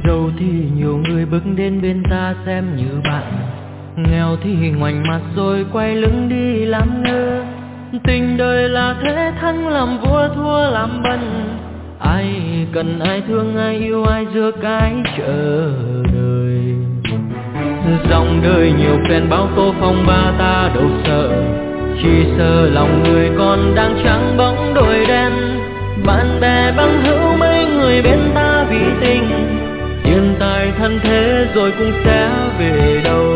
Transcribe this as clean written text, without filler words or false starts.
Giàu thì nhiều người bước đến bên ta xem như bạn, nghèo thì ngoảnh mặt rồi quay lưng đi làm ngơ. Tình đời là thế, thắng làm vua thua làm bần, ai cần ai thương ai yêu ai giữa cái chờ đợi. Dòng đời nhiều phen bao tô phong ba ta đâu sợ, chỉ sợ lòng người còn đang trắng bóng đôi đen. Bạn bè bằng hữu mấy người bên ta vì tình, tiền tài thân thế rồi cũng sẽ về đâu.